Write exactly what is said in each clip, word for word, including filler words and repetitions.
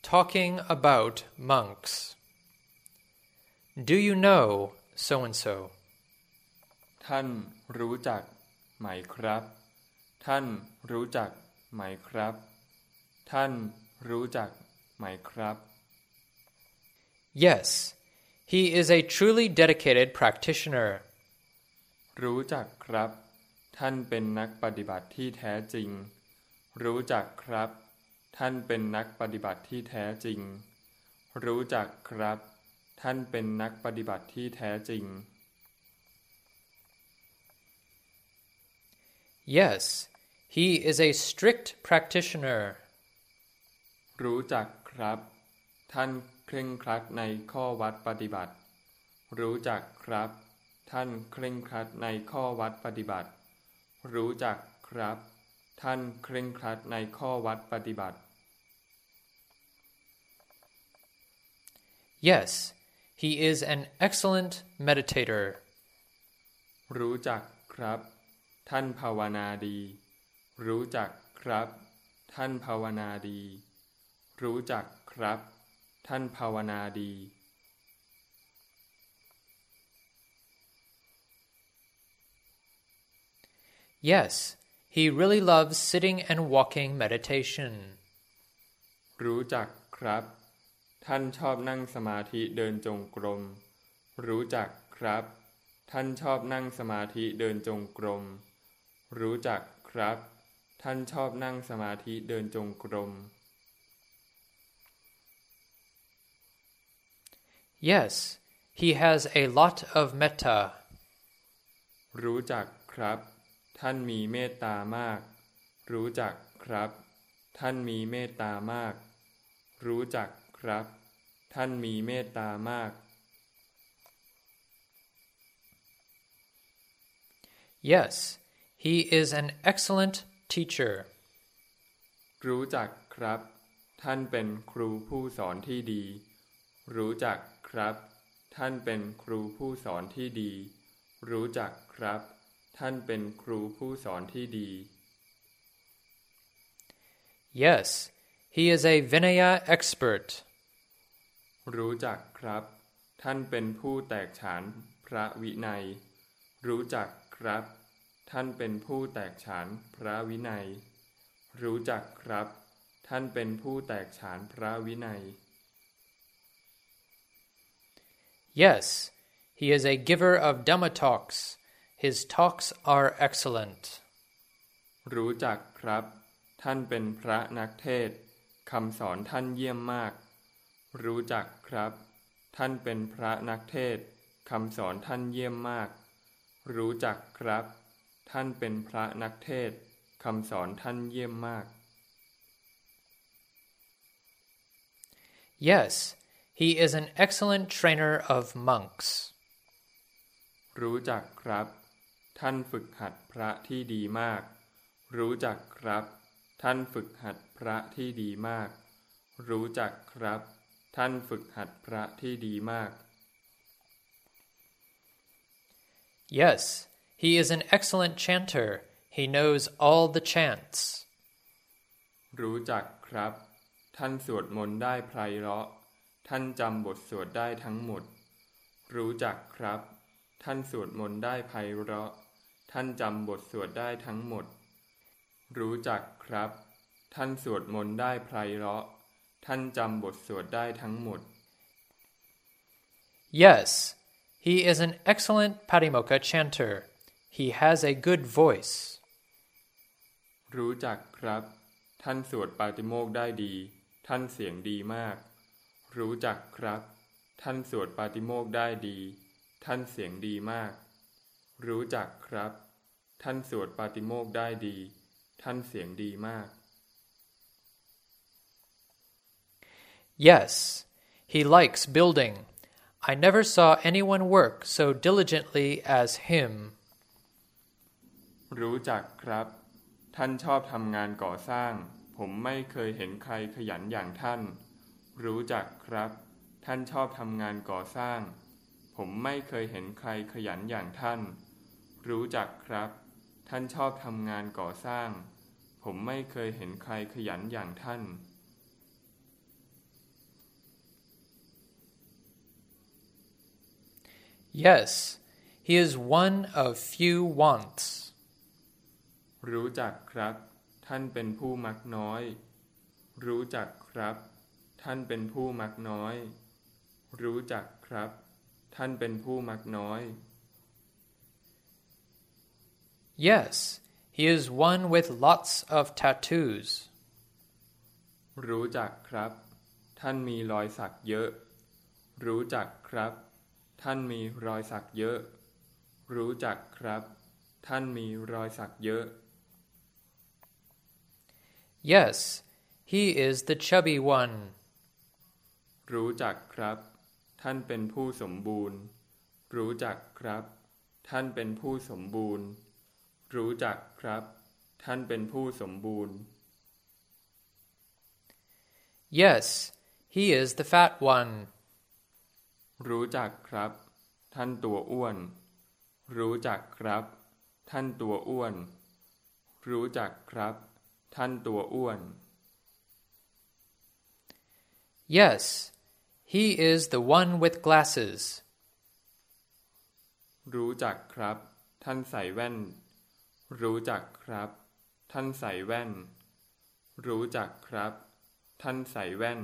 talking about monks. Do you know so and so? ท่านรู้จักไหมครับท่านรู้จักไหมครับท่านรู้จักไหมครับ Yes, he is a truly dedicated practitioner. รู้จักครับท่านเป็นนักปฏิบัติที่แท้จริงรู้จักครับท่านเป็นนักปฏิบัติที่แท้จริงรู้จักครับท่านเป็นนักปฏิบัติที่แท้จริง Yes, he is a strict practitioner. รู้จักครับท่านเคร่งครัดในข้อวัดปฏิบัติรู้จักครับท่านเคร่งครัดในข้อวัดปฏิบัติรู้จักครับท่านเคร่งครัดในข้อวัดปฏิบัติ Yes, he is an excellent meditator. รู้จักครับท่านภาวนาดีรู้จักครับท่านภาวนาดีรู้จักครับท่านภาวนาดี Yes, he really loves sitting and walking meditation. รู้จักครับท่านชอบนั่งสมาธิเดินจงกรมรู้จักครับท่านชอบนั่งสมาธิเดินจงกรมรู้จักครับท่านชอบนั่งสมาธิเดินจงกรม Yes, he has a lot of metta. รู้จักครับท่านมีเมตตามากรู้จักครับท่านมีเมตตามากรู้จักครับท่านมีเมตตามาก Yes, he is an excellent teacher. รู้จักครับท่านเป็นครูผู้สอนที่ดีรู้จักครับท่านเป็นครูผู้สอนที่ดีรู้จักครับท่านเป็นครูผู้สอนที่ดี Yes, he is a Vinaya expert. รู้จักครับท่านเป็นผู้แตกฉานพระวินัยรู้จักครับท่านเป็นผู้แตกฉานพระวินัยรู้จักครับท่านเป็นผู้แตกฉานพระวินัย Yes, he is a giver of Dhamma talks. His talks are excellent. รู้จักครับท่านเป็นพระนักเทศน์คำสอนท่านเยี่ยมมากรู้จักครับท่านเป็นพระนักเทศน์คำสอนท่านเยี่ยมมากรู้จักครับท่านเป็นพระนักเทศน์คำสอนท่านเยี่ยมมาก Yes, he is an excellent trainer of monks. รู้จักครับท่านฝึกหัดพระที่ดีมากรู้จักครับท่านฝึกหัดพระที่ดีมากรู้จักครับท่านฝึกหัดพระที่ดีมาก Yes, he is an excellent chanter. He knows all the chants. รู้จักครับท่านสวดมนต์ได้ไพเราะท่านจำบทสวดได้ทั้งหมดรู้จักครับท่านสวดมนต์ได้ไพเราะท่านจำบทสวดได้ทั้งหมดรู้จักครับท่านสวดมนต์ได้ไพเราะท่านจำบทสวดได้ทั้งหมด Yes, he is an excellent Patimokkha chanter. He has a good voice. รู้จักครับท่านสวดปาติโมกข์ได้ดีท่านเสียงดีมากรู้จักครับท่านสวดปาติโมกข์ได้ดีท่านเสียงดีมากรู้จักครับท่านสวดปาติโมกข์ได้ดีท่านเสียงดีมาก Yes, he likes building. I never saw anyone work so diligently as him. รู้จักครับท่านชอบทำงานก่อสร้างผมไม่เคยเห็นใครขยันอย่างท่านรู้จักครับท่านชอบทำงานก่อสร้างผมไม่เคยเห็นใครขยันอย่างท่านรู้จักครับท่านชอบทำงานก่อสร้างผมไม่เคยเห็นใครขยันอย่างท่าน Yes, he is one of few wants. รู้จักครับท่านเป็นผู้มักน้อยรู้จักครับท่านเป็นผู้มักน้อยรู้จักครับท่านเป็นผู้มักน้อย Yes, he is one with lots of tattoos. รู้จักครับท่านมีรอยสักเยอะรู้จักครับท่านมีรอยสักเยอะรู้จักครับท่านมีรอยสักเยอะ Yes, he is the chubby one. รู้จักครับท่านเป็นผู้สมบูรณ์รู้จักครับท่านเป็นผู้สมบูรณ์รู้จักครับท่านเป็นผู้สมบูรณ์ Yes, he is the fat one. รู้จักครับท่านตัวอ้วนรู้จักครับท่านตัวอ้วนรู้จักครับท่านตัวอ้วน Yes, he is the one with glasses. รู้จักครับท่านใส่แว่นรู้จักครับท่านใส่แว่นรู้จักครับท่านใส่แว่น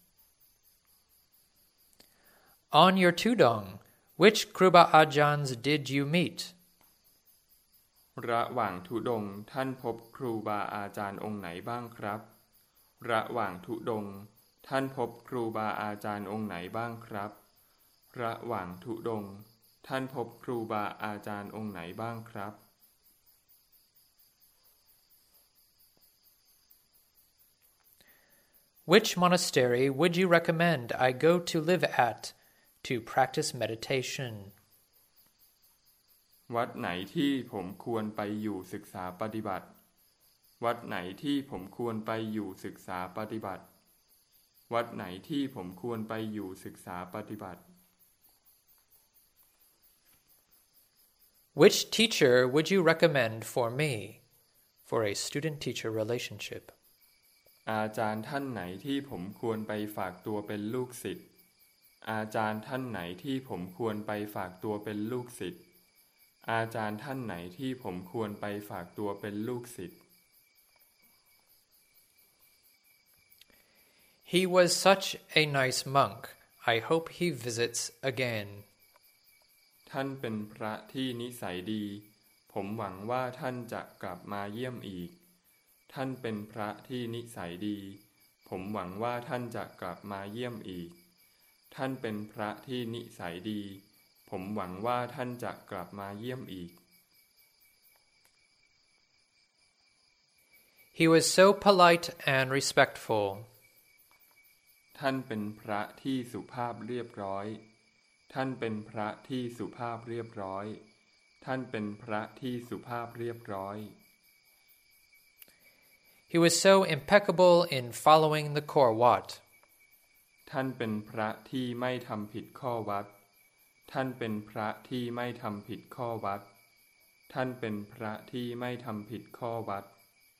On your tudong, which Kruba Ajahns did you meet? ระหว่างธุดงค์ท่านพบครูบาอาจารย์องค์ไหนบ้างครับระหว่างธุดงค์ท่านพบครูบาอาจารย์องค์ไหนบ้างครับระหว่างธุดงค์ท่านพบครูบาอาจารย์องค์ไหนบ้างครับ Which monastery would you recommend I go to live at to practice meditation? วัดไหนที่ผมควรไปอยู่ศึกษาปฏิบัติวัดไหนที่ผมควรไปอยู่ศึกษาปฏิบัติวัดไหนที่ผมควรไปอยู่ศึกษาปฏิบัติ Which teacher would you recommend for me for a student-teacher relationship? อาจารย์ท่านไหนที่ผมควรไปฝากตัวเป็นลูกศิษย์อาจารย์ท่านไหนที่ผมควรไปฝากตัวเป็นลูกศิษย์อาจารย์ท่านไหนที่ผมควรไปฝากตัวเป็นลูกศิษย์ He was such a nice monk. I hope he visits again. ท่านเป็นพระที่นิสัยดีผมหวังว่าท่านจะกลับมาเยี่ยมอีกท่านเป็นพระที่นิสัยดีผมหวังว่าท่านจะกลับมาเยี่ยมอีกท่านเป็นพระที่นิสัยดีผมหวังว่าท่านจะกลับมาเยี่ยมอีก He was so polite and respectful. ท่านเป็นพระที่สุภาพเรียบร้อยท่านเป็นพระที่สุภาพเรียบร้อยท่านเป็นพระที่สุภาพเรียบร้อย He was so impeccable in following the Korwat. ท่านเป็นพระที่ไม่ทำผิดข้อวัดท่านเป็นพระที่ไม่ทำผิดข้อวัดท่านเป็นพระที่ไม่ทำผิดข้อวัด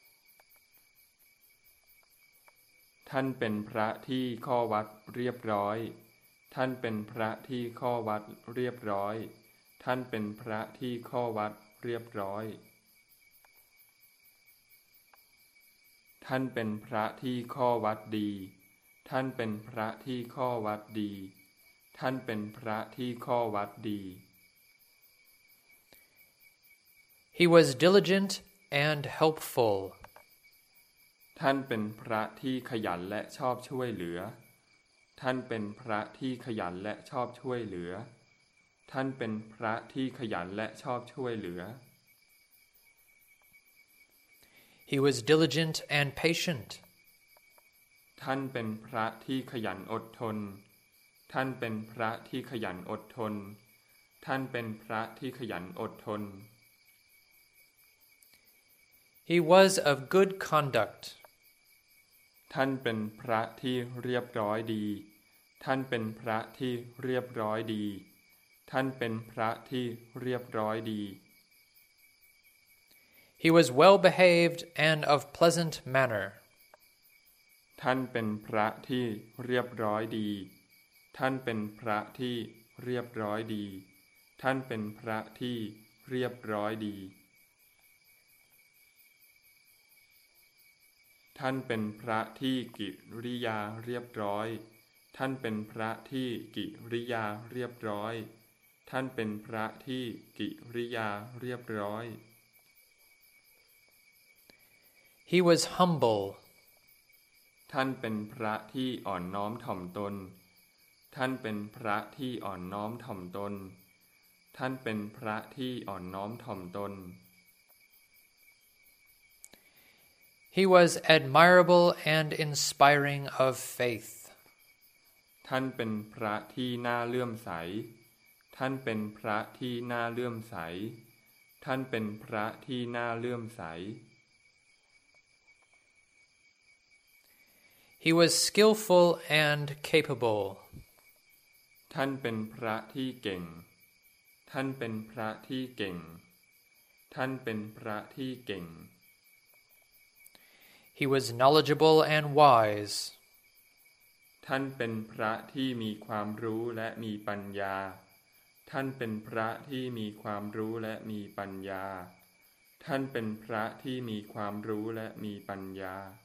ท่านเป็นพระที่ข้อวัดเรียบร้อยท่านเป็นพระที่ข้อวัดเรียบร้อยท่านเป็นพระที่ข้อวัดเรียบร้อยท่านเป็นพระที่ข้อวัดดีท่านเป็นพระที่ข้อวัดดีท่านเป็นพระที่ข้อวัดดี He was diligent and helpful. ท่านเป็นพระที่ขยันและชอบช่วยเหลือท่านเป็นพระที่ขยันและชอบช่วยเหลือท่านเป็นพระที่ขยันและชอบช่วยเหลือ He was diligent and patient. ท่านเป็นพระที่ขยันอดทนท่านเป็นพระที่ขยันอดทนท่านเป็นพระที่ขยันอดทน He was of good conduct. ท่านเป็นพระที่เรียบร้อยดีท่านเป็นพระที่เรียบร้อยดีท่านเป็นพระที่เรียบร้อยดี He was well behaved and of pleasant manner. ท่านเป็นพระที่เรียบร้อยดีท่านเป็นพระที่เรียบร้อยดีท่านเป็นพระที่เรียบร้อยดีท่านเป็นพระที่กิริยาเรียบร้อยท่านเป็นพระที่กิริยาเรียบร้อยท่านเป็นพระที่กิริยาเรียบร้อย He was humble. ท่านเป็นพระที่อ่อนน้อมถ่อมตนท่านเป็นพระที่อ่อนน้อมถ่อมตนท่านเป็นพระที่อ่อนน้อมถ่อมตน He was admirable and inspiring of faith. ท่านเป็นพระที่น่าเลื่อมใสท่านเป็นพระที่น่าเลื่อมใสท่านเป็นพระที่น่าเลื่อมใส He was skillful and capable. ท่านเป็นพระที่เก่งท่านเป็นพระที่เก่งท่านเป็นพระที่เก่ง He was knowledgeable and wise. ท่านเป็นพระที่มีความรู้และมีปัญญาท่านเป็นพระที่มีความรู้และมีปัญญาท่านเป็นพระที่มีความรู้และมีปัญญา